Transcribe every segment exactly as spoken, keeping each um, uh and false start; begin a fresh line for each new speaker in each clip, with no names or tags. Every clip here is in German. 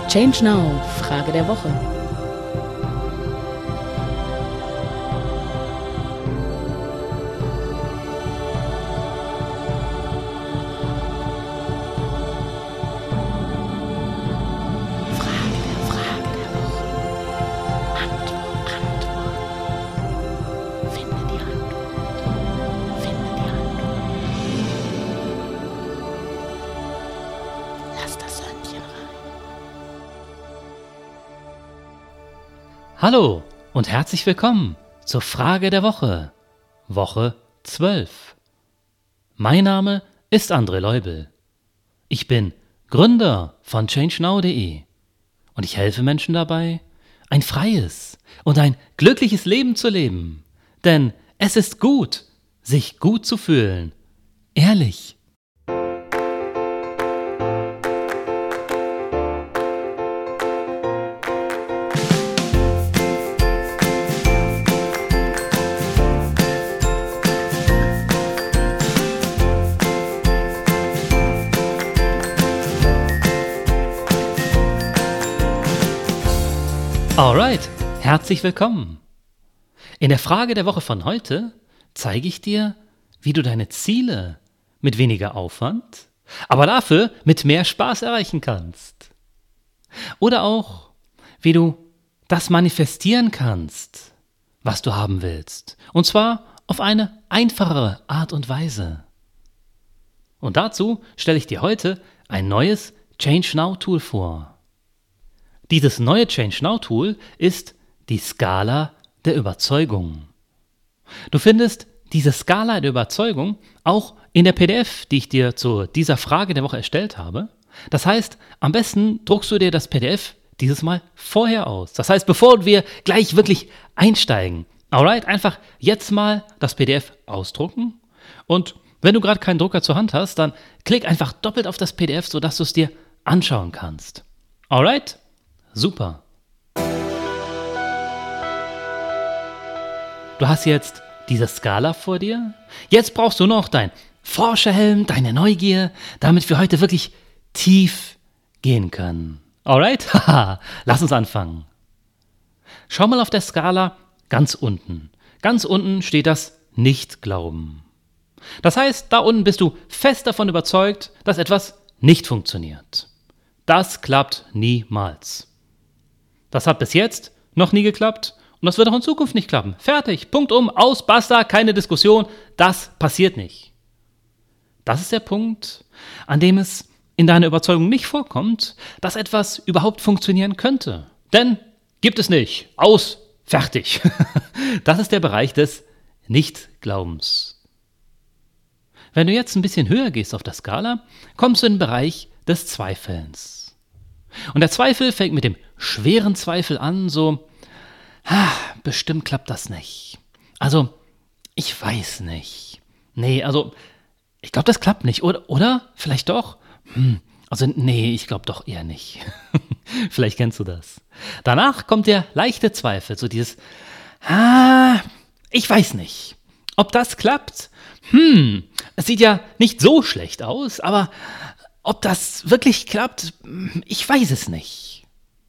Change Now, Frage der Woche.
Hallo und herzlich willkommen zur Frage der Woche, Woche zwölf. Mein Name ist André Leubel. Ich bin Gründer von change now punkt de und ich helfe Menschen dabei, ein freies und ein glückliches Leben zu leben. Denn es ist gut, sich gut zu fühlen. Ehrlich. Alright, herzlich willkommen. In der Frage der Woche von heute zeige ich dir, wie du deine Ziele mit weniger Aufwand, aber dafür mit mehr Spaß erreichen kannst. Oder auch, wie du das manifestieren kannst, was du haben willst. Und zwar auf eine einfachere Art und Weise. Und dazu stelle ich dir heute ein neues Change Now Tool vor. Dieses neue Change Now Tool ist die Skala der Überzeugung. Du findest diese Skala der Überzeugung auch in der P D F, die ich dir zu dieser Frage der Woche erstellt habe. Das heißt, am besten druckst du dir das P D F dieses Mal vorher aus. Das heißt, bevor wir gleich wirklich einsteigen. Alright, einfach jetzt mal das P D F ausdrucken. Und wenn du gerade keinen Drucker zur Hand hast, dann klick einfach doppelt auf das P D F, sodass du es dir anschauen kannst. Alright? Super. Du hast jetzt diese Skala vor dir. Jetzt brauchst du noch dein Forscherhelm, deine Neugier, damit wir heute wirklich tief gehen können. Alright? Haha, lass uns anfangen. Schau mal auf der Skala ganz unten. Ganz unten steht das Nicht-Glauben. Das heißt, da unten bist du fest davon überzeugt, dass etwas nicht funktioniert. Das klappt niemals. Das hat bis jetzt noch nie geklappt und das wird auch in Zukunft nicht klappen. Fertig, Punkt um, aus, basta, keine Diskussion, das passiert nicht. Das ist der Punkt, an dem es in deiner Überzeugung nicht vorkommt, dass etwas überhaupt funktionieren könnte. Denn gibt es nicht, aus, fertig. Das ist der Bereich des Nichtglaubens. Wenn du jetzt ein bisschen höher gehst auf der Skala, kommst du in den Bereich des Zweifelns. Und der Zweifel fängt mit dem schweren Zweifel an, so, ah, bestimmt klappt das nicht. Also, ich weiß nicht. Nee, also, ich glaube, das klappt nicht, oder? Oder? Vielleicht doch? Hm, also, nee, ich glaube doch eher nicht. Vielleicht kennst du das. Danach kommt der leichte Zweifel, so dieses, ah, ich weiß nicht. Ob das klappt? Hm, es sieht ja nicht so schlecht aus, aber ob das wirklich klappt, ich weiß es nicht.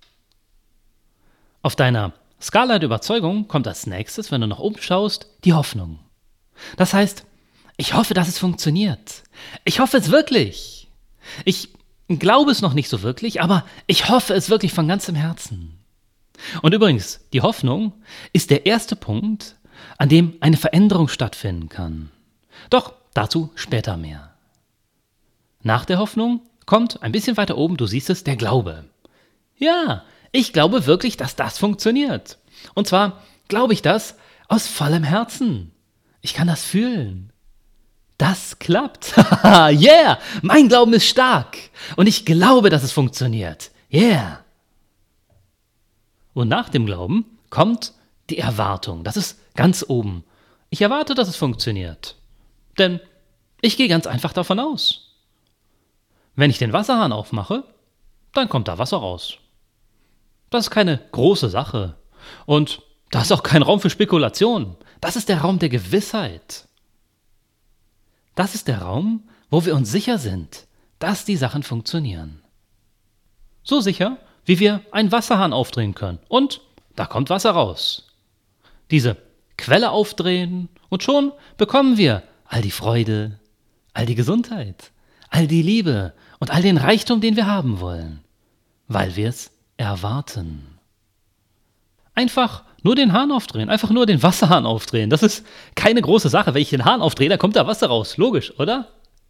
Auf deiner Skala der Überzeugung kommt als nächstes, wenn du nach oben schaust, die Hoffnung. Das heißt, ich hoffe, dass es funktioniert. Ich hoffe es wirklich. Ich glaube es noch nicht so wirklich, aber ich hoffe es wirklich von ganzem Herzen. Und übrigens, die Hoffnung ist der erste Punkt, an dem eine Veränderung stattfinden kann. Doch dazu später mehr. Nach der Hoffnung kommt ein bisschen weiter oben, du siehst es, der Glaube. Ja, ich glaube wirklich, dass das funktioniert. Und zwar glaube ich das aus vollem Herzen. Ich kann das fühlen. Das klappt. Yeah, mein Glauben ist stark. Und ich glaube, dass es funktioniert. Yeah. Und nach dem Glauben kommt die Erwartung. Das ist ganz oben. Ich erwarte, dass es funktioniert. Denn ich gehe ganz einfach davon aus. Wenn ich den Wasserhahn aufmache, dann kommt da Wasser raus. Das ist keine große Sache. Und da ist auch kein Raum für Spekulation. Das ist der Raum der Gewissheit. Das ist der Raum, wo wir uns sicher sind, dass die Sachen funktionieren. So sicher, wie wie wir einen Wasserhahn aufdrehen können. Und da kommt Wasser raus. Diese Quelle aufdrehen und schon bekommen wir all die Freude, all die Gesundheit, all die Liebe und all den Reichtum, den wir haben wollen, weil wir es erwarten. Einfach nur den Hahn aufdrehen, einfach nur den Wasserhahn aufdrehen. Das ist keine große Sache. Wenn ich den Hahn aufdrehe, da kommt da Wasser raus. Logisch, oder?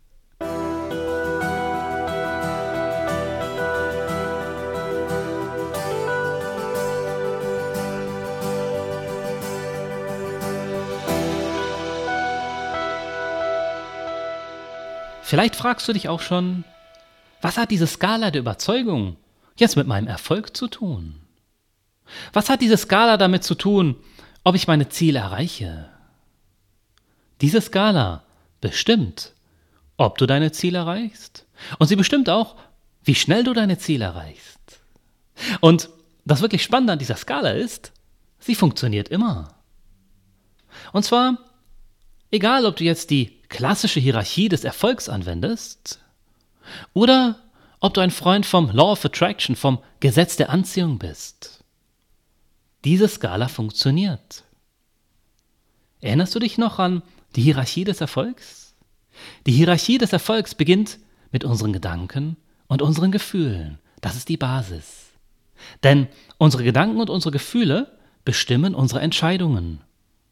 Vielleicht fragst du dich auch schon, was hat diese Skala der Überzeugung jetzt mit meinem Erfolg zu tun? Was hat diese Skala damit zu tun, ob ich meine Ziele erreiche? Diese Skala bestimmt, ob du deine Ziele erreichst. Und sie bestimmt auch, wie schnell du deine Ziele erreichst. Und das wirklich Spannende an dieser Skala ist, sie funktioniert immer. Und zwar, egal ob du jetzt die klassische Hierarchie des Erfolgs anwendest oder ob du ein Freund vom Law of Attraction, vom Gesetz der Anziehung bist. Diese Skala funktioniert. Erinnerst du dich noch an die Hierarchie des Erfolgs? Die Hierarchie des Erfolgs beginnt mit unseren Gedanken und unseren Gefühlen. Das ist die Basis. Denn unsere Gedanken und unsere Gefühle bestimmen unsere Entscheidungen.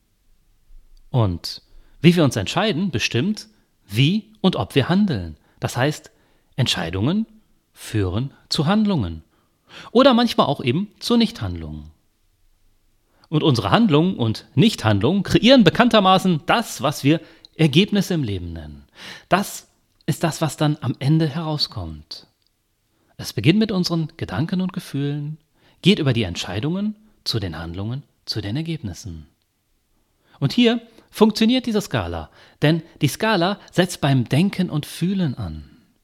Und wie wir uns entscheiden, bestimmt, wie und ob wir handeln. Das heißt, Entscheidungen führen zu Handlungen. Oder manchmal auch eben zu Nichthandlungen. Und unsere Handlungen und Nichthandlungen kreieren bekanntermaßen das, was wir Ergebnisse im Leben nennen. Das ist das, was dann am Ende herauskommt. Es beginnt mit unseren Gedanken und Gefühlen, geht über die Entscheidungen zu den Handlungen, zu den Ergebnissen. Und hier funktioniert diese Skala, denn die Skala setzt beim Denken und Fühlen an.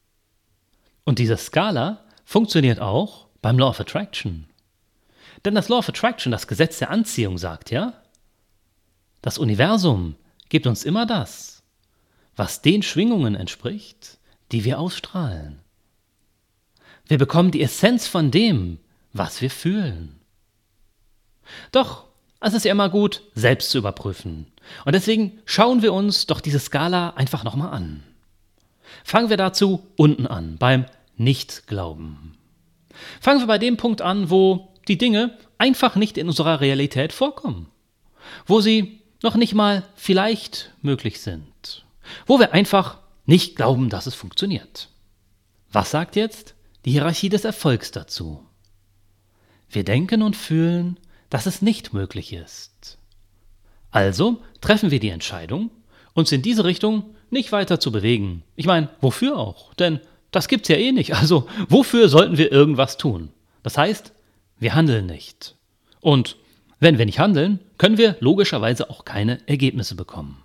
Und diese Skala funktioniert auch beim Law of Attraction. Denn das Law of Attraction, das Gesetz der Anziehung sagt ja, das Universum gibt uns immer das, was den Schwingungen entspricht, die wir ausstrahlen. Wir bekommen die Essenz von dem, was wir fühlen. Doch es ist ja immer gut, selbst zu überprüfen. Und deswegen schauen wir uns doch diese Skala einfach nochmal an. Fangen wir dazu unten an, beim Nichtglauben. Fangen wir bei dem Punkt an, wo die Dinge einfach nicht in unserer Realität vorkommen. Wo sie noch nicht mal vielleicht möglich sind. Wo wir einfach nicht glauben, dass es funktioniert. Was sagt jetzt die Hierarchie des Erfolgs dazu? Wir denken und fühlen, dass es nicht möglich ist. Also treffen wir die Entscheidung, uns in diese Richtung nicht weiter zu bewegen. Ich meine, wofür auch? Denn das gibt's ja eh nicht. Also wofür sollten wir irgendwas tun? Das heißt, wir handeln nicht. Und wenn wir nicht handeln, können wir logischerweise auch keine Ergebnisse bekommen.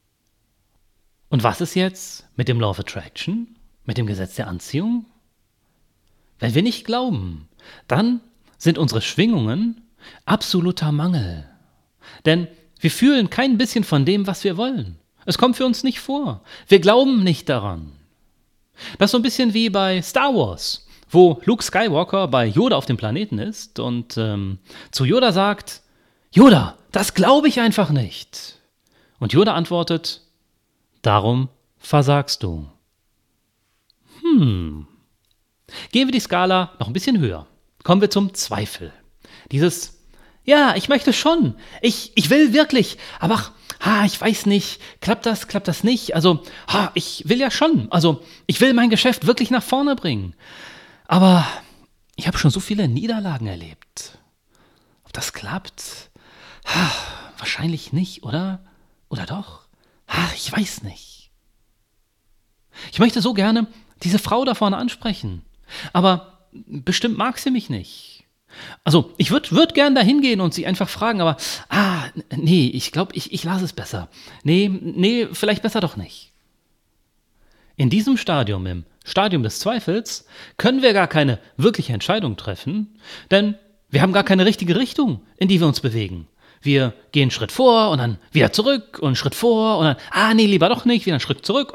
Und was ist jetzt mit dem Law of Attraction, mit dem Gesetz der Anziehung? Wenn wir nicht glauben, dann sind unsere Schwingungen absoluter Mangel. Denn wir fühlen kein bisschen von dem, was wir wollen. Es kommt für uns nicht vor. Wir glauben nicht daran. Das ist so ein bisschen wie bei Star Wars, wo Luke Skywalker bei Yoda auf dem Planeten ist und ähm, zu Yoda sagt, Yoda, das glaube ich einfach nicht. Und Yoda antwortet, darum versagst du. Hm. Gehen wir die Skala noch ein bisschen höher. Kommen wir zum Zweifel. Dieses, ja, ich möchte schon, ich, ich will wirklich, aber ha, ich weiß nicht, klappt das, klappt das nicht? Also, ha, ich will ja schon, also ich will mein Geschäft wirklich nach vorne bringen. Aber ich habe schon so viele Niederlagen erlebt. Ob das klappt? Ha, wahrscheinlich nicht, oder? Oder doch? Ha, ich weiß nicht. Ich möchte so gerne diese Frau da vorne ansprechen, aber bestimmt mag sie mich nicht. Also, ich würde würd gern da hingehen und sie einfach fragen, aber, ah, nee, ich glaube, ich, ich lasse es besser. Nee, nee, vielleicht besser doch nicht. In diesem Stadium, im Stadium des Zweifels, können wir gar keine wirkliche Entscheidung treffen, denn wir haben gar keine richtige Richtung, in die wir uns bewegen. Wir gehen einen Schritt vor und dann wieder zurück und einen Schritt vor und dann, ah, nee, lieber doch nicht, wieder einen Schritt zurück und dann,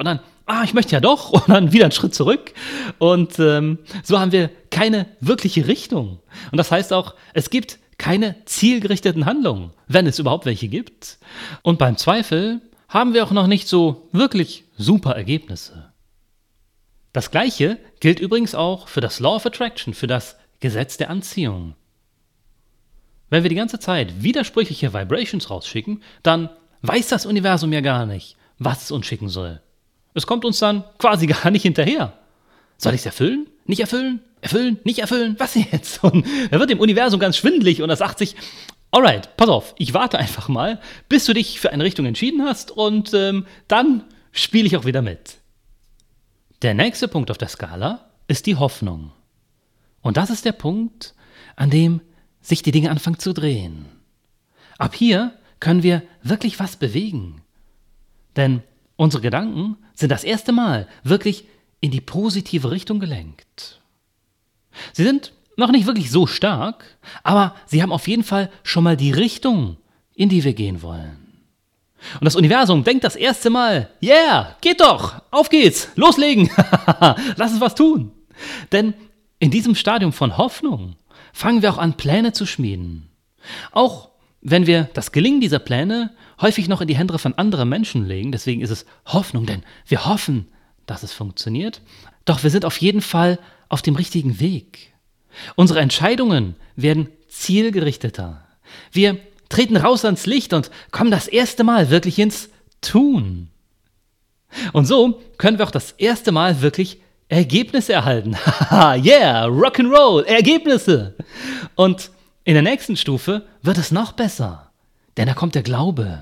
ah, ich möchte ja doch, und dann wieder einen Schritt zurück. Und ähm, so haben wir keine wirkliche Richtung. Und das heißt auch, es gibt keine zielgerichteten Handlungen, wenn es überhaupt welche gibt. Und beim Zweifel haben wir auch noch nicht so wirklich super Ergebnisse. Das Gleiche gilt übrigens auch für das Law of Attraction, für das Gesetz der Anziehung. Wenn wir die ganze Zeit widersprüchliche Vibrations rausschicken, dann weiß das Universum ja gar nicht, was es uns schicken soll. Es kommt uns dann quasi gar nicht hinterher. Soll ich es erfüllen? Nicht erfüllen? Erfüllen? Nicht erfüllen? Was jetzt? Und da wird dem Universum ganz schwindelig und er sagt sich, alright, pass auf, ich warte einfach mal, bis du dich für eine Richtung entschieden hast und ähm, dann spiele ich auch wieder mit. Der nächste Punkt auf der Skala ist die Hoffnung. Und das ist der Punkt, an dem sich die Dinge anfangen zu drehen. Ab hier können wir wirklich was bewegen. Denn unsere Gedanken sind das erste Mal wirklich in die positive Richtung gelenkt. Sie sind noch nicht wirklich so stark, aber sie haben auf jeden Fall schon mal die Richtung, in die wir gehen wollen. Und das Universum denkt das erste Mal, yeah, geht doch, auf geht's, loslegen, lass uns was tun. Denn in diesem Stadium von Hoffnung fangen wir auch an, Pläne zu schmieden. Auch wenn wir das Gelingen dieser Pläne häufig noch in die Hände von anderen Menschen legen, deswegen ist es Hoffnung, denn wir hoffen, dass es funktioniert, doch wir sind auf jeden Fall auf dem richtigen Weg. Unsere Entscheidungen werden zielgerichteter. Wir treten raus ans Licht und kommen das erste Mal wirklich ins Tun. Und so können wir auch das erste Mal wirklich Ergebnisse erhalten. Yeah, Rock'n'Roll, Ergebnisse. Und in der nächsten Stufe wird es noch besser, denn da kommt der Glaube.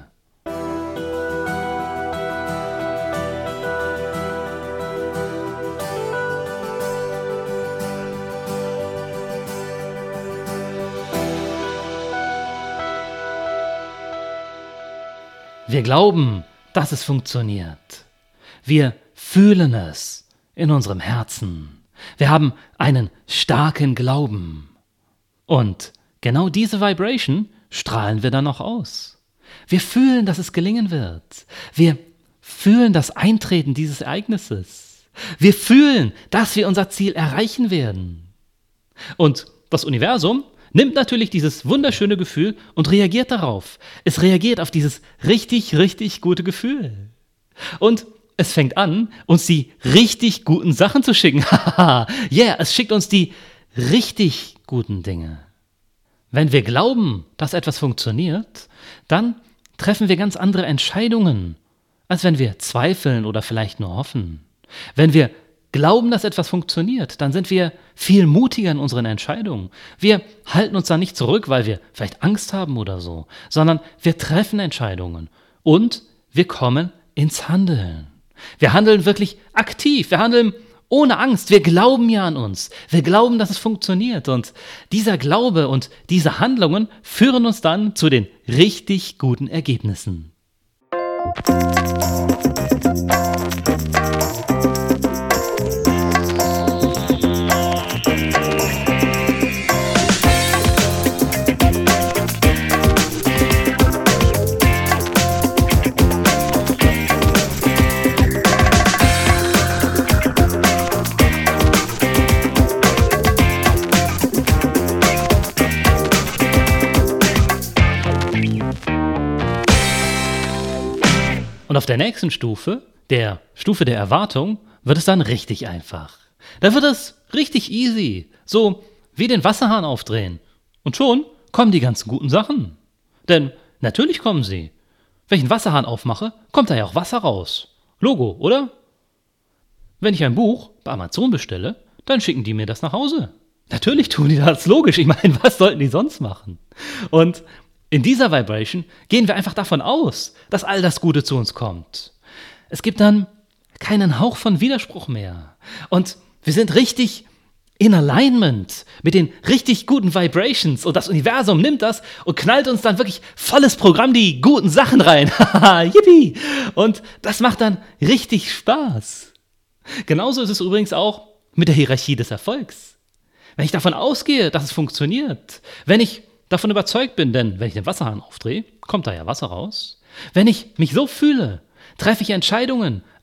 Wir glauben, dass es funktioniert. Wir fühlen es in unserem Herzen. Wir haben einen starken Glauben. Und genau diese Vibration strahlen wir dann auch aus. Wir fühlen, dass es gelingen wird. Wir fühlen das Eintreten dieses Ereignisses. Wir fühlen, dass wir unser Ziel erreichen werden. Und das Universum nimmt natürlich dieses wunderschöne Gefühl und reagiert darauf. Es reagiert auf dieses richtig, richtig gute Gefühl. Und es fängt an, uns die richtig guten Sachen zu schicken. Yeah, es schickt uns die richtig guten Dinge. Wenn wir glauben, dass etwas funktioniert, dann treffen wir ganz andere Entscheidungen, als wenn wir zweifeln oder vielleicht nur hoffen. Wenn wir glauben, dass etwas funktioniert, dann sind wir viel mutiger in unseren Entscheidungen. Wir halten uns da nicht zurück, weil wir vielleicht Angst haben oder so, sondern wir treffen Entscheidungen und wir kommen ins Handeln. Wir handeln wirklich aktiv, wir handeln ohne Angst, wir glauben ja an uns, wir glauben, dass es funktioniert und dieser Glaube und diese Handlungen führen uns dann zu den richtig guten Ergebnissen. Und auf der nächsten Stufe, der Stufe der Erwartung, wird es dann richtig einfach. Da wird es richtig easy, so wie den Wasserhahn aufdrehen. Und schon kommen die ganzen guten Sachen. Denn natürlich kommen sie. Wenn ich einen Wasserhahn aufmache, kommt da ja auch Wasser raus. Logo, oder? Wenn ich ein Buch bei Amazon bestelle, dann schicken die mir das nach Hause. Natürlich tun die das, logisch. Ich meine, was sollten die sonst machen? Und in dieser Vibration gehen wir einfach davon aus, dass all das Gute zu uns kommt. Es gibt dann keinen Hauch von Widerspruch mehr. Und wir sind richtig in Alignment mit den richtig guten Vibrations. Und das Universum nimmt das und knallt uns dann wirklich volles Programm die guten Sachen rein. Yippie! Und das macht dann richtig Spaß. Genauso ist es übrigens auch mit der Hierarchie des Erfolgs. Wenn ich davon ausgehe, dass es funktioniert, wenn ich davon überzeugt bin, denn wenn ich den Wasserhahn aufdrehe, kommt da ja Wasser raus. Wenn ich mich so fühle, treffe ich Entscheidungen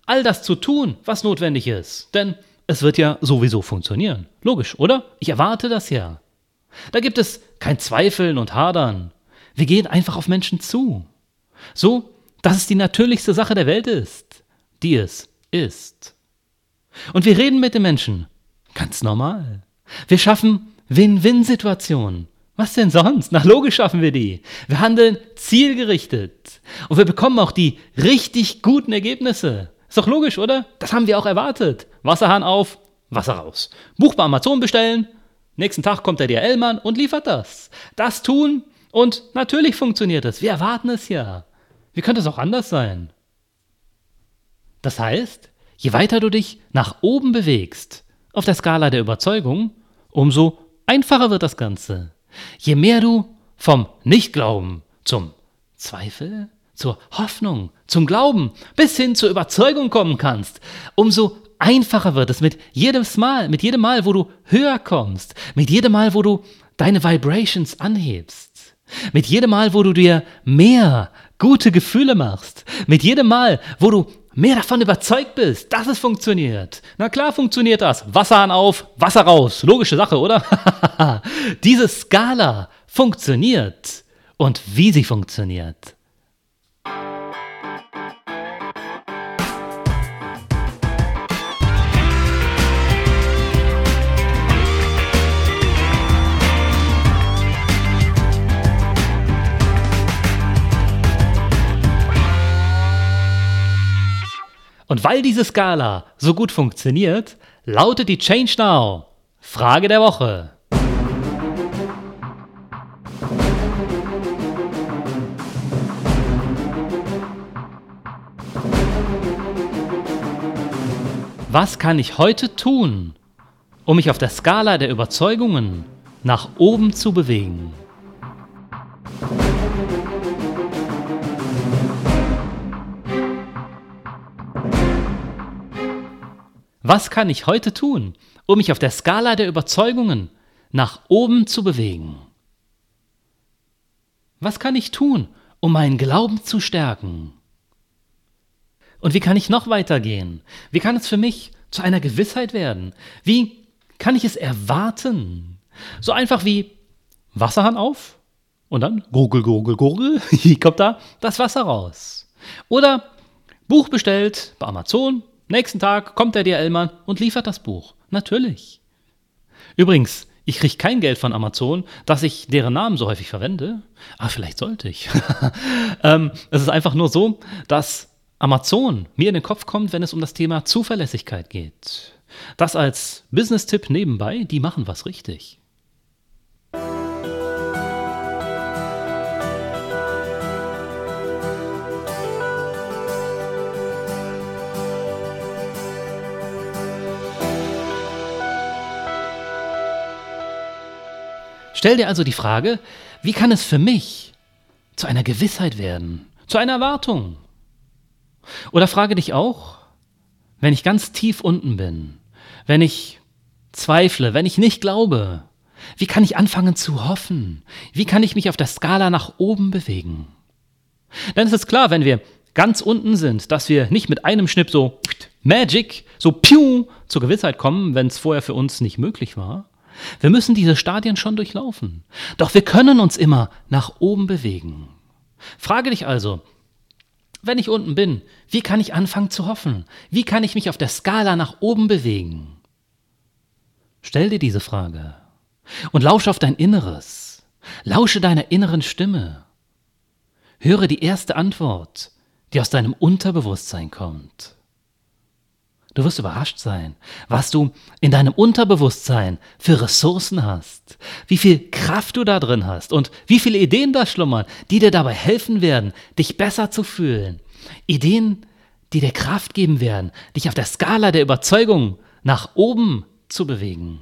all das zu tun, was notwendig ist. Denn es wird ja sowieso funktionieren. Logisch, oder? Ich erwarte das ja. Da gibt es kein Zweifeln und Hadern. Wir gehen einfach auf Menschen zu. So, dass es die natürlichste Sache der Welt ist, die es ist. Und wir reden mit den Menschen. Ganz normal. Wir schaffen Win-Win-Situationen. Was denn sonst? Na, logisch schaffen wir die. Wir handeln zielgerichtet. Und wir bekommen auch die richtig guten Ergebnisse. Ist doch logisch, oder? Das haben wir auch erwartet. Wasserhahn auf, Wasser raus. Buch bei Amazon bestellen. Nächsten Tag kommt der D H L-Mann und liefert das. Das tun und natürlich funktioniert es. Wir erwarten es ja. Wie könnte es auch anders sein? Das heißt, je weiter du dich nach oben bewegst, auf der Skala der Überzeugung, umso einfacher wird das Ganze. Je mehr du vom Nichtglauben zum Zweifel, zur Hoffnung, zum Glauben bis hin zur Überzeugung kommen kannst, umso einfacher wird es mit jedem Mal, mit jedem Mal, wo du höher kommst, mit jedem Mal, wo du deine Vibrations anhebst, mit jedem Mal, wo du dir mehr gute Gefühle machst, mit jedem Mal, wo du mehr davon überzeugt bist, dass es funktioniert. Na klar funktioniert das. Wasserhahn auf, Wasser raus. Logische Sache, oder? Diese Skala funktioniert. Und wie sie funktioniert. Und weil diese Skala so gut funktioniert, lautet die Change Now Frage der Woche. Was kann ich heute tun, um mich auf der Skala der Überzeugungen nach oben zu bewegen? Was kann ich heute tun, um mich auf der Skala der Überzeugungen nach oben zu bewegen? Was kann ich tun, um meinen Glauben zu stärken? Und wie kann ich noch weitergehen? Wie kann es für mich zu einer Gewissheit werden? Wie kann ich es erwarten? So einfach wie Wasserhahn auf und dann gurgel, gurgel, gurgel, hier kommt da das Wasser raus. Oder Buch bestellt bei Amazon. Nächsten Tag kommt der D H L-Mann und liefert das Buch. Natürlich. Übrigens, ich kriege kein Geld von Amazon, dass ich deren Namen so häufig verwende. Aber vielleicht sollte ich. ähm, es ist einfach nur so, dass Amazon mir in den Kopf kommt, wenn es um das Thema Zuverlässigkeit geht. Das als Business-Tipp nebenbei, die machen was richtig. Stell dir also die Frage, wie kann es für mich zu einer Gewissheit werden, zu einer Erwartung? Oder frage dich auch, wenn ich ganz tief unten bin, wenn ich zweifle, wenn ich nicht glaube, wie kann ich anfangen zu hoffen? Wie kann ich mich auf der Skala nach oben bewegen? Denn es ist klar, wenn wir ganz unten sind, dass wir nicht mit einem Schnipp so Magic, so piu zur Gewissheit kommen, wenn es vorher für uns nicht möglich war. Wir müssen diese Stadien schon durchlaufen. Doch wir können uns immer nach oben bewegen. Frage dich also, wenn ich unten bin, wie kann ich anfangen zu hoffen? Wie kann ich mich auf der Skala nach oben bewegen? Stell dir diese Frage und lausche auf dein Inneres. Lausche deiner inneren Stimme. Höre die erste Antwort, die aus deinem Unterbewusstsein kommt. Du wirst überrascht sein, was du in deinem Unterbewusstsein für Ressourcen hast, wie viel Kraft du da drin hast und wie viele Ideen da schlummern, die dir dabei helfen werden, dich besser zu fühlen. Ideen, die dir Kraft geben werden, dich auf der Skala der Überzeugung nach oben zu bewegen.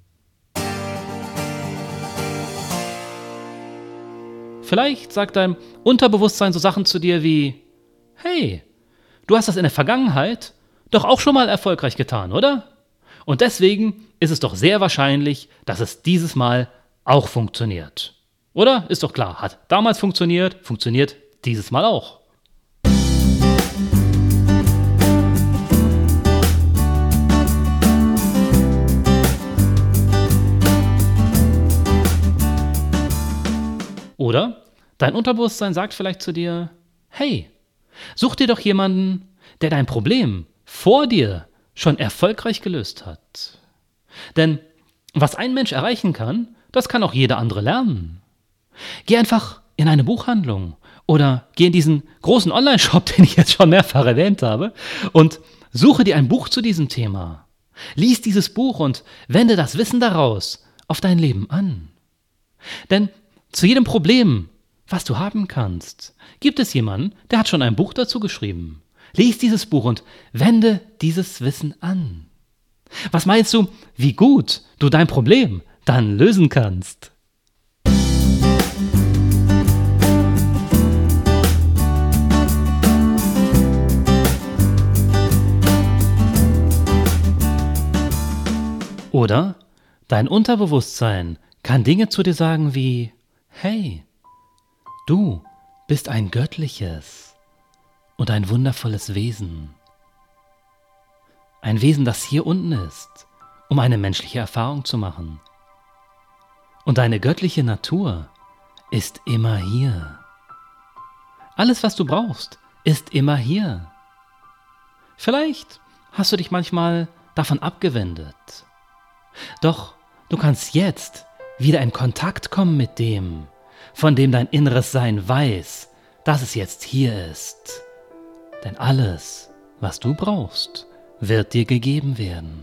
Vielleicht sagt dein Unterbewusstsein so Sachen zu dir wie: Hey, du hast das in der Vergangenheit doch auch schon mal erfolgreich getan, oder? Und deswegen ist es doch sehr wahrscheinlich, dass es dieses Mal auch funktioniert. Oder? Ist doch klar, hat damals funktioniert, funktioniert dieses Mal auch. Dein Unterbewusstsein sagt vielleicht zu dir, hey, such dir doch jemanden, der dein Problem vor dir schon erfolgreich gelöst hat. Denn was ein Mensch erreichen kann, das kann auch jeder andere lernen. Geh einfach in eine Buchhandlung oder geh in diesen großen Online-Shop, den ich jetzt schon mehrfach erwähnt habe, und suche dir ein Buch zu diesem Thema. Lies dieses Buch und wende das Wissen daraus auf dein Leben an. Denn zu jedem Problem, was du haben kannst, gibt es jemanden, der hat schon ein Buch dazu geschrieben. Lies dieses Buch und wende dieses Wissen an. Was meinst du, wie gut du dein Problem dann lösen kannst? Oder dein Unterbewusstsein kann Dinge zu dir sagen wie, hey, du bist ein göttliches und ein wundervolles Wesen. Ein Wesen, das hier unten ist, um eine menschliche Erfahrung zu machen. Und deine göttliche Natur ist immer hier. Alles, was du brauchst, ist immer hier. Vielleicht hast du dich manchmal davon abgewendet. Doch du kannst jetzt wieder in Kontakt kommen mit dem, von dem dein inneres Sein weiß, dass es jetzt hier ist. Denn alles, was du brauchst, wird dir gegeben werden.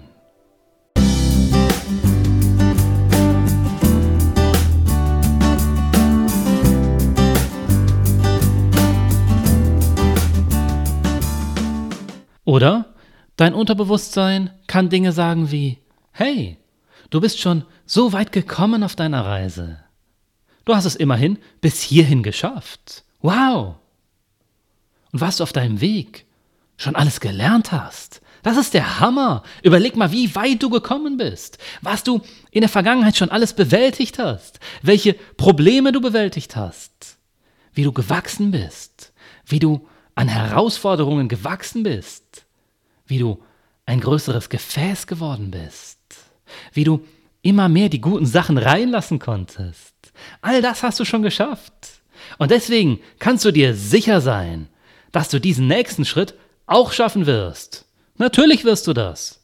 Oder dein Unterbewusstsein kann Dinge sagen wie, hey, du bist schon so weit gekommen auf deiner Reise. Du hast es immerhin bis hierhin geschafft. Wow! Und was du auf deinem Weg schon alles gelernt hast, das ist der Hammer. Überleg mal, wie weit du gekommen bist, was du in der Vergangenheit schon alles bewältigt hast, welche Probleme du bewältigt hast, wie du gewachsen bist, wie du an Herausforderungen gewachsen bist, wie du ein größeres Gefäß geworden bist, wie du immer mehr die guten Sachen reinlassen konntest. All das hast du schon geschafft. Und deswegen kannst du dir sicher sein, dass du diesen nächsten Schritt auch schaffen wirst. Natürlich wirst du das.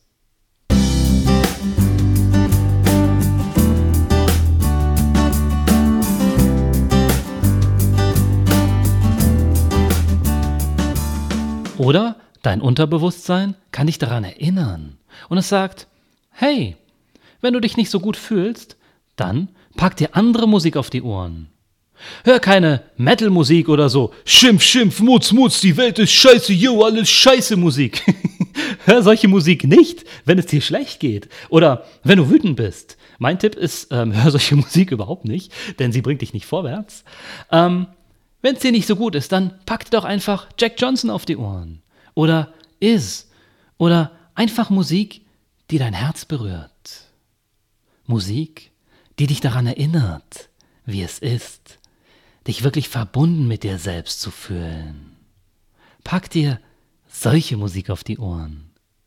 Oder dein Unterbewusstsein kann dich daran erinnern und es sagt, hey, wenn du dich nicht so gut fühlst, dann pack dir andere Musik auf die Ohren. Hör keine Metal-Musik oder so, Schimpf, Schimpf, Mutz, Mutz, die Welt ist scheiße, yo, alles scheiße Musik. Hör solche Musik nicht, wenn es dir schlecht geht oder wenn du wütend bist. Mein Tipp ist, ähm, hör solche Musik überhaupt nicht, denn sie bringt dich nicht vorwärts. Ähm, wenn es dir nicht so gut ist, dann pack dir doch einfach Jack Johnson auf die Ohren oder Is oder einfach Musik, die dein Herz berührt. Musik, die dich daran erinnert, wie es ist, dich wirklich verbunden mit dir selbst zu fühlen. Pack dir solche Musik auf die Ohren.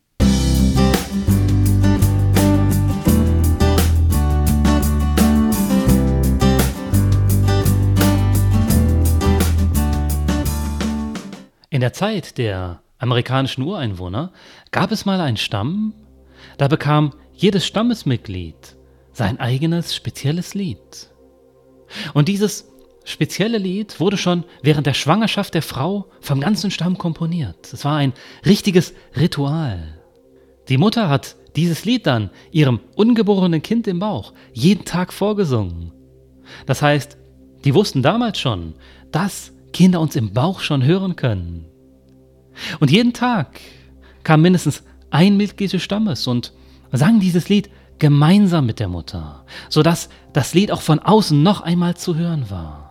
In der Zeit der amerikanischen Ureinwohner gab es mal einen Stamm, da bekam jedes Stammesmitglied sein eigenes spezielles Lied. Und dieses spezielle Lied wurde schon während der Schwangerschaft der Frau vom ganzen Stamm komponiert. Es war ein richtiges Ritual. Die Mutter hat dieses Lied dann ihrem ungeborenen Kind im Bauch jeden Tag vorgesungen. Das heißt, die wussten damals schon, dass Kinder uns im Bauch schon hören können. Und jeden Tag kam mindestens ein Mitglied des Stammes und sang dieses Lied gemeinsam mit der Mutter, sodass das Lied auch von außen noch einmal zu hören war.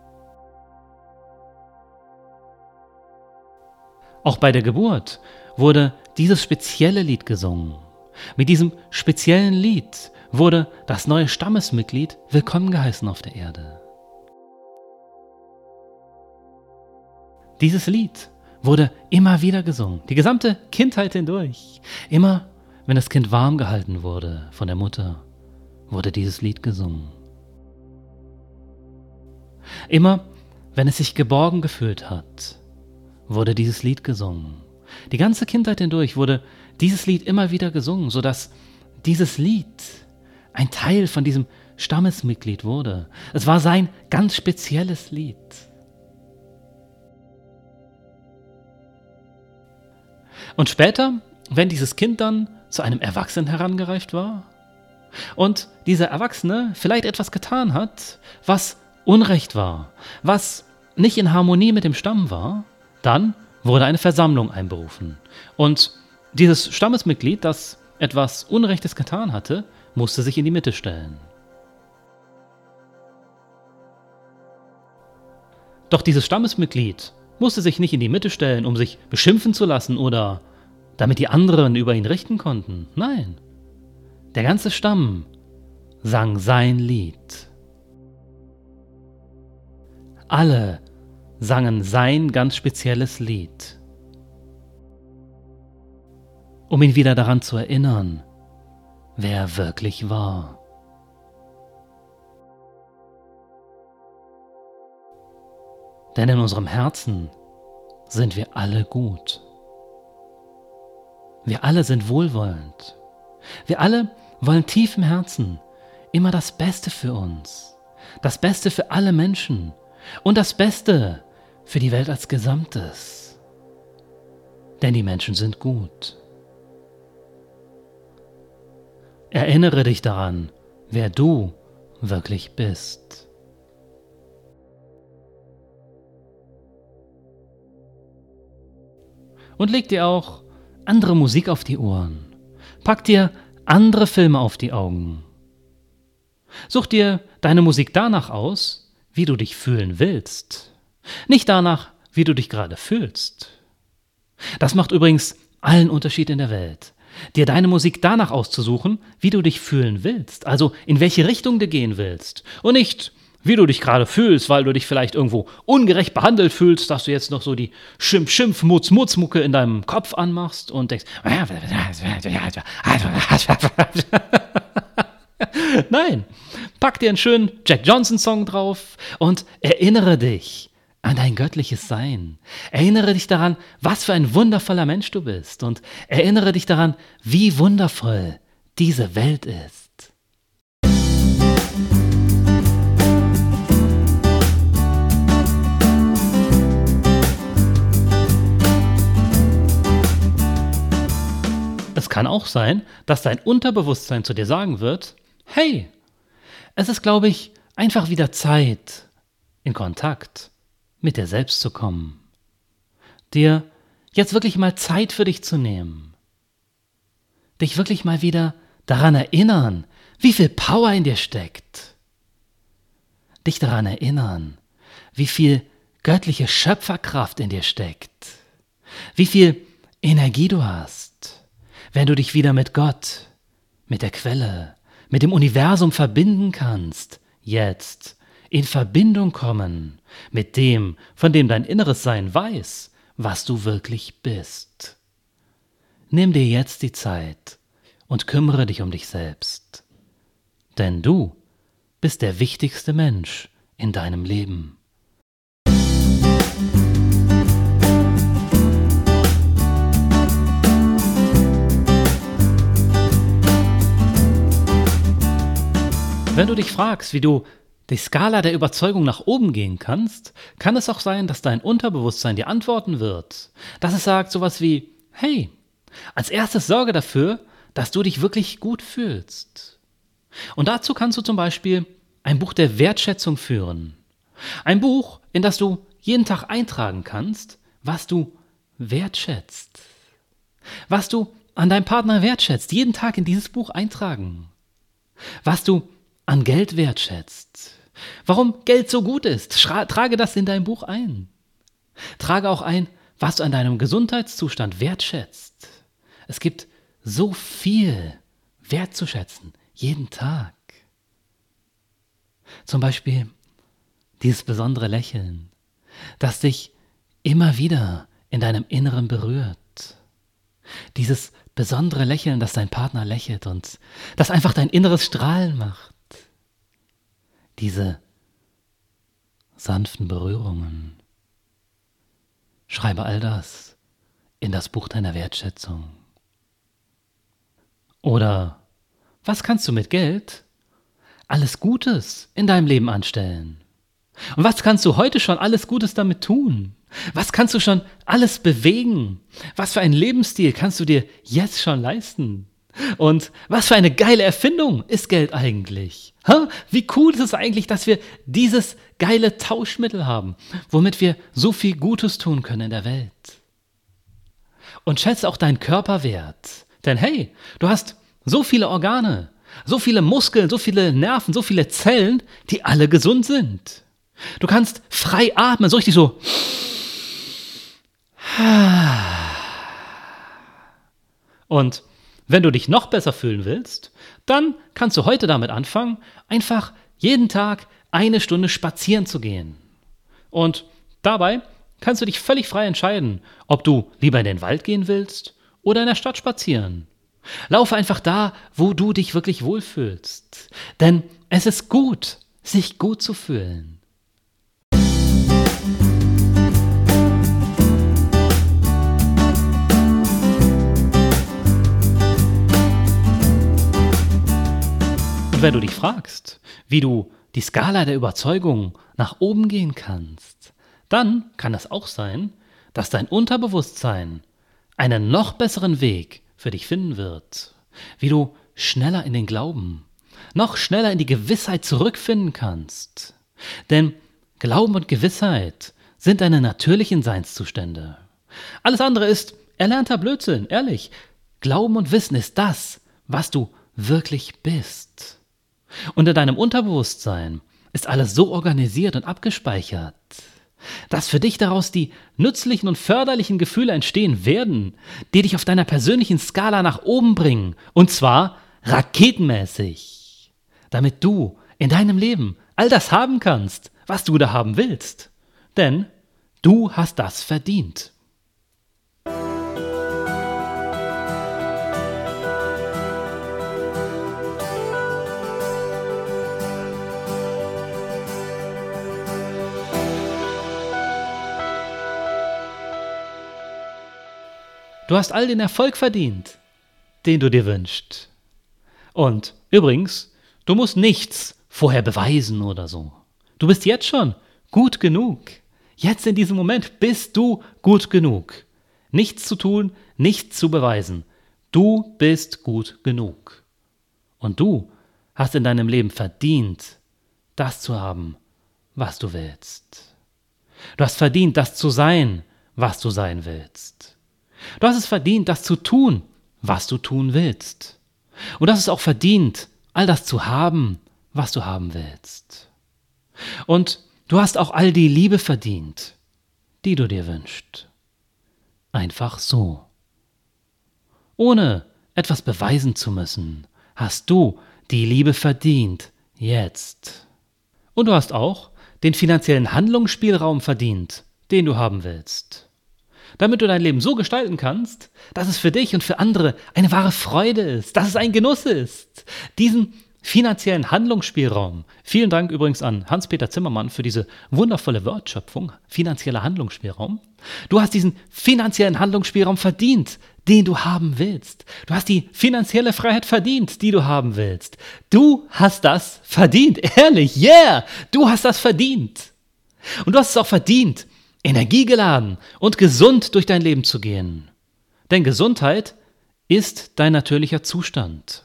Auch bei der Geburt wurde dieses spezielle Lied gesungen. Mit diesem speziellen Lied wurde das neue Stammesmitglied willkommen geheißen auf der Erde. Dieses Lied wurde immer wieder gesungen, die gesamte Kindheit hindurch. Immer, wenn das Kind warm gehalten wurde von der Mutter, wurde dieses Lied gesungen. Immer, wenn es sich geborgen gefühlt hat, wurde dieses Lied gesungen. Die ganze Kindheit hindurch wurde dieses Lied immer wieder gesungen, sodass dieses Lied ein Teil von diesem Stammesmitglied wurde. Es war sein ganz spezielles Lied. Und später, wenn dieses Kind dann zu einem Erwachsenen herangereift war und dieser Erwachsene vielleicht etwas getan hat, was Unrecht war, was nicht in Harmonie mit dem Stamm war, dann wurde eine Versammlung einberufen. Und dieses Stammesmitglied, das etwas Unrechtes getan hatte, musste sich in die Mitte stellen. Doch dieses Stammesmitglied musste sich nicht in die Mitte stellen, um sich beschimpfen zu lassen oder damit die anderen über ihn richten konnten. Nein, der ganze Stamm sang sein Lied. Alle sangen sein ganz spezielles Lied, um ihn wieder daran zu erinnern, wer er wirklich war. Denn in unserem Herzen sind wir alle gut. Wir alle sind wohlwollend. Wir alle wollen tief im Herzen immer das Beste für uns, das Beste für alle Menschen und das Beste für die Welt als Gesamtes. Denn die Menschen sind gut. Erinnere dich daran, wer du wirklich bist. Und leg dir auch andere Musik auf die Ohren. Pack dir andere Filme auf die Augen. Such dir deine Musik danach aus, wie du dich fühlen willst. Nicht danach, wie du dich gerade fühlst. Das macht übrigens allen Unterschied in der Welt. Dir deine Musik danach auszusuchen, wie du dich fühlen willst. Also in welche Richtung du gehen willst. Und nicht, wie du dich gerade fühlst, weil du dich vielleicht irgendwo ungerecht behandelt fühlst, dass du jetzt noch so die Schimpf-Schimpf-Mutz-Mutz-Mucke in deinem Kopf anmachst und denkst, nein, pack dir einen schönen Jack Johnson-Song drauf und erinnere dich an dein göttliches Sein. Erinnere dich daran, was für ein wundervoller Mensch du bist und erinnere dich daran, wie wundervoll diese Welt ist. Es kann auch sein, dass dein Unterbewusstsein zu dir sagen wird, hey, es ist, glaube ich, einfach wieder Zeit, in Kontakt mit dir selbst zu kommen. Dir jetzt wirklich mal Zeit für dich zu nehmen. Dich wirklich mal wieder daran erinnern, wie viel Power in dir steckt. Dich daran erinnern, wie viel göttliche Schöpferkraft in dir steckt. Wie viel Energie du hast, wenn du dich wieder mit Gott, mit der Quelle, mit dem Universum verbinden kannst, jetzt in Verbindung kommen mit dem, von dem dein inneres Sein weiß, was du wirklich bist. Nimm dir jetzt die Zeit und kümmere dich um dich selbst, denn du bist der wichtigste Mensch in deinem Leben. Wenn du dich fragst, wie du die Skala der Überzeugung nach oben gehen kannst, kann es auch sein, dass dein Unterbewusstsein dir antworten wird. Dass es sagt sowas wie, hey, als erstes sorge dafür, dass du dich wirklich gut fühlst. Und dazu kannst du zum Beispiel ein Buch der Wertschätzung führen. Ein Buch, in das du jeden Tag eintragen kannst, was du wertschätzt. Was du an deinem Partner wertschätzt, jeden Tag in dieses Buch eintragen. Was du an Geld wertschätzt. Warum Geld so gut ist, Schra- trage das in dein Buch ein. Trage auch ein, was du an deinem Gesundheitszustand wertschätzt. Es gibt so viel wertzuschätzen, jeden Tag. Zum Beispiel dieses besondere Lächeln, das dich immer wieder in deinem Inneren berührt. Dieses besondere Lächeln, das dein Partner lächelt und das einfach dein inneres Strahlen macht. Diese sanften Berührungen. Schreibe all das in das Buch deiner Wertschätzung. Oder was kannst du mit Geld alles Gutes in deinem Leben anstellen? Und was kannst du heute schon alles Gutes damit tun? Was kannst du schon alles bewegen? Was für einen Lebensstil kannst du dir jetzt schon leisten? Und was für eine geile Erfindung ist Geld eigentlich? Ha? Wie cool ist es eigentlich, dass wir dieses geile Tauschmittel haben, womit wir so viel Gutes tun können in der Welt. Und schätze auch deinen Körperwert. Denn hey, du hast so viele Organe, so viele Muskeln, so viele Nerven, so viele Zellen, die alle gesund sind. Du kannst frei atmen, so richtig so. Und wenn du dich noch besser fühlen willst, dann kannst du heute damit anfangen, einfach jeden Tag eine Stunde spazieren zu gehen. Und dabei kannst du dich völlig frei entscheiden, ob du lieber in den Wald gehen willst oder in der Stadt spazieren. Laufe einfach da, wo du dich wirklich wohlfühlst. Denn es ist gut, sich gut zu fühlen. Und wenn du dich fragst, wie du die Skala der Überzeugung nach oben gehen kannst, dann kann es auch sein, dass dein Unterbewusstsein einen noch besseren Weg für dich finden wird, wie du schneller in den Glauben, noch schneller in die Gewissheit zurückfinden kannst. Denn Glauben und Gewissheit sind deine natürlichen Seinszustände. Alles andere ist erlernter Blödsinn, ehrlich. Glauben und Wissen ist das, was du wirklich bist. Und in deinem Unterbewusstsein ist alles so organisiert und abgespeichert, dass für dich daraus die nützlichen und förderlichen Gefühle entstehen werden, die dich auf deiner persönlichen Skala nach oben bringen, und zwar raketenmäßig, damit du in deinem Leben all das haben kannst, was du da haben willst. Denn du hast das verdient. Du hast all den Erfolg verdient, den du dir wünschst. Und übrigens, du musst nichts vorher beweisen oder so. Du bist jetzt schon gut genug. Jetzt in diesem Moment bist du gut genug. Nichts zu tun, nichts zu beweisen. Du bist gut genug. Und du hast in deinem Leben verdient, das zu haben, was du willst. Du hast verdient, das zu sein, was du sein willst. Du hast es verdient, das zu tun, was du tun willst. Und du hast es auch verdient, all das zu haben, was du haben willst. Und du hast auch all die Liebe verdient, die du dir wünschst. Einfach so. Ohne etwas beweisen zu müssen, hast du die Liebe verdient, jetzt. Und du hast auch den finanziellen Handlungsspielraum verdient, den du haben willst. Damit du dein Leben so gestalten kannst, dass es für dich und für andere eine wahre Freude ist, dass es ein Genuss ist. Diesen finanziellen Handlungsspielraum. Vielen Dank übrigens an Hans-Peter Zimmermann für diese wundervolle Wortschöpfung, finanzieller Handlungsspielraum. Du hast diesen finanziellen Handlungsspielraum verdient, den du haben willst. Du hast die finanzielle Freiheit verdient, die du haben willst. Du hast das verdient, ehrlich, yeah, du hast das verdient. Und du hast es auch verdient, energiegeladen und gesund durch dein Leben zu gehen. Denn Gesundheit ist dein natürlicher Zustand.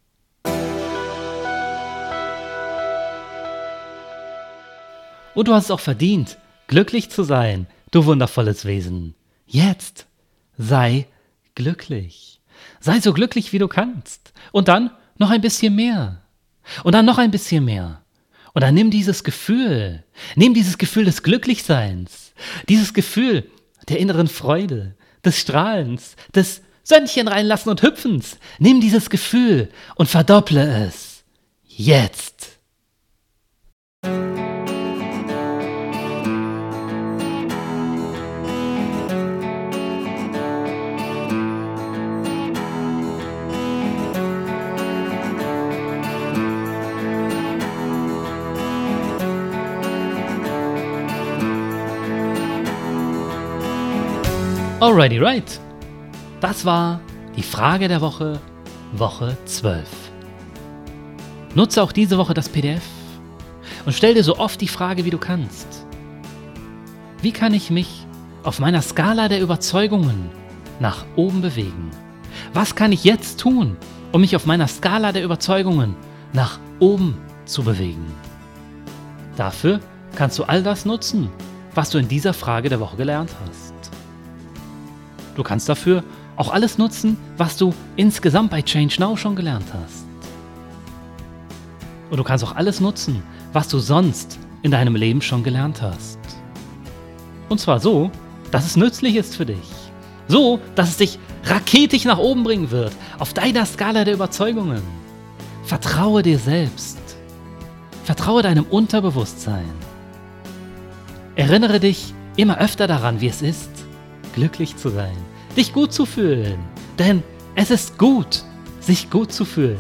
Und du hast es auch verdient, glücklich zu sein, du wundervolles Wesen. Jetzt sei glücklich. Sei so glücklich, wie du kannst. Und dann noch ein bisschen mehr. Und dann noch ein bisschen mehr. Und dann nimm dieses Gefühl, nimm dieses Gefühl des Glücklichseins, dieses Gefühl der inneren Freude, des Strahlens, des Sönnchen reinlassen und Hüpfens. Nimm dieses Gefühl und verdopple es. Jetzt. Alrighty, right. Das war die Frage der Woche, Woche zwölf. Nutze auch diese Woche das P D F und stell dir so oft die Frage, wie du kannst. Wie kann ich mich auf meiner Skala der Überzeugungen nach oben bewegen? Was kann ich jetzt tun, um mich auf meiner Skala der Überzeugungen nach oben zu bewegen? Dafür kannst du all das nutzen, was du in dieser Frage der Woche gelernt hast. Du kannst dafür auch alles nutzen, was du insgesamt bei Change Now schon gelernt hast. Und du kannst auch alles nutzen, was du sonst in deinem Leben schon gelernt hast. Und zwar so, dass es nützlich ist für dich. So, dass es dich raketisch nach oben bringen wird, auf deiner Skala der Überzeugungen. Vertraue dir selbst. Vertraue deinem Unterbewusstsein. Erinnere dich immer öfter daran, wie es ist, glücklich zu sein, dich gut zu fühlen. Denn es ist gut, sich gut zu fühlen.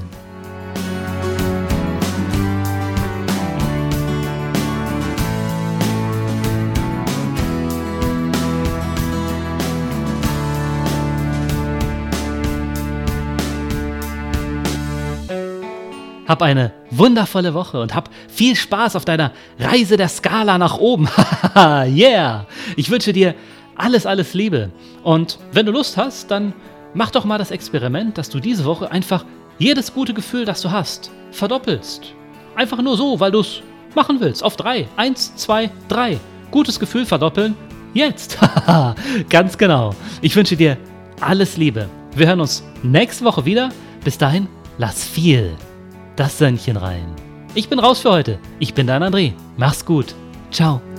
Hab eine wundervolle Woche und hab viel Spaß auf deiner Reise der Skala nach oben. Yeah! Ich wünsche dir alles, alles Liebe. Und wenn du Lust hast, dann mach doch mal das Experiment, dass du diese Woche einfach jedes gute Gefühl, das du hast, verdoppelst. Einfach nur so, weil du es machen willst. Auf drei. Eins, zwei, drei. Gutes Gefühl verdoppeln. Jetzt. Ganz genau. Ich wünsche dir alles Liebe. Wir hören uns nächste Woche wieder. Bis dahin, lass viel das Sönnchen rein. Ich bin raus für heute. Ich bin dein André. Mach's gut. Ciao.